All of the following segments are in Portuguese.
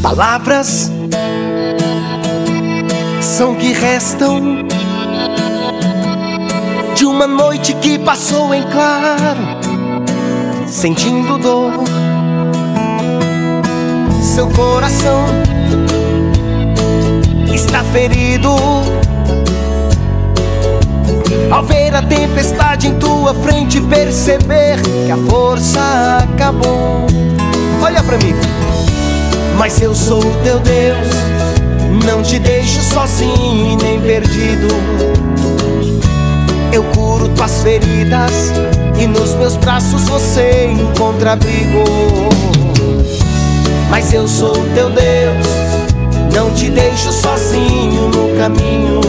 Palavras são que restam de uma noite que passou em claro, sentindo dor. Seu coração está ferido ao ver a tempestade em tua frente, perceber que a força acabou. Olha pra mim. Mas eu sou o teu Deus, não te deixo sozinho e nem perdido. Eu curo tuas feridas e nos meus braços você encontra abrigo. Mas eu sou o teu Deus, não te deixo sozinho no caminho.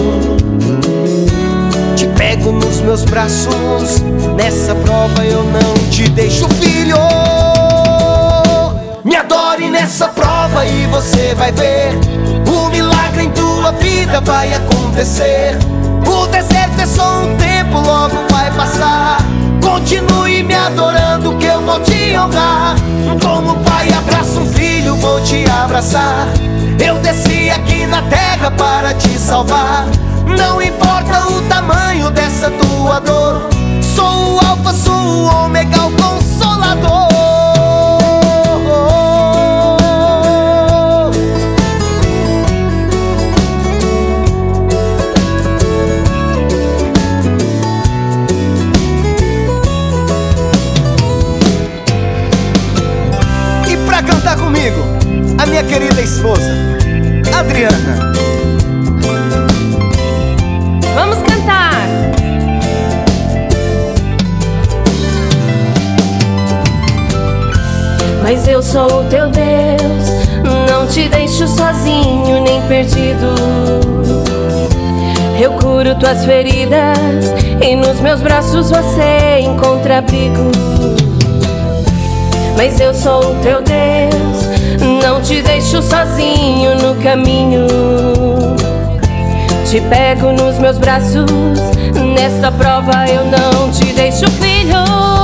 Te pego nos meus braços, nessa prova eu não te deixo, filho. Me adore nessa prova e você vai ver, o milagre em tua vida vai acontecer. O deserto é só um tempo, logo vai passar. Continue me adorando que eu vou te honrar. Como pai abraça um filho, vou te abraçar. Eu desci aqui na terra para te salvar. Não importa o tamanho dessa tua dor, sou o alfa, sou o ômega, o consolador. E pra cantar comigo, a minha querida esposa, Adriana. Vamos cantar! Mas eu sou o teu Deus, não te deixo sozinho nem perdido. Eu curo tuas feridas e nos meus braços você encontra abrigo. Mas eu sou o teu Deus, não te deixo sozinho no caminho. Te pego nos meus braços, nesta prova eu não te deixo, filho.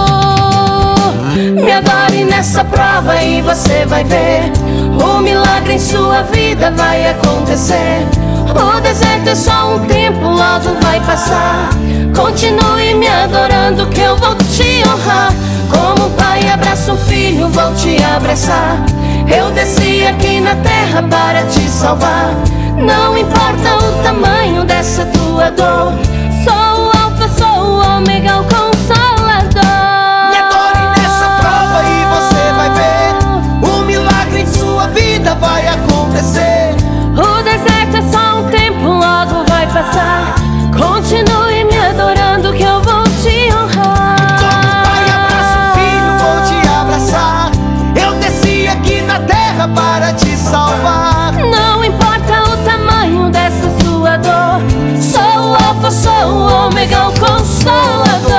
Me adore nessa prova e você vai ver, o milagre em sua vida vai acontecer. O deserto é só um tempo, logo vai passar. Continue me adorando que eu vou te honrar. Como pai abraça um filho, vou te abraçar. Eu desci aqui na terra para te salvar. Não importa o tamanho dessa tua dor, sou o alfa, sou o ômega, o consolador. Me adore nessa prova e você vai ver, o milagre em sua vida vai acontecer. O deserto é só um tempo, logo vai passar. Continue me adorando que eu vou te honrar. Como pai abraça um filho, vou te abraçar. Eu desci aqui na terra para te salvar. Não importa o tamanho dessa sua dor, sou o alfa, sou o ômega, o consolador.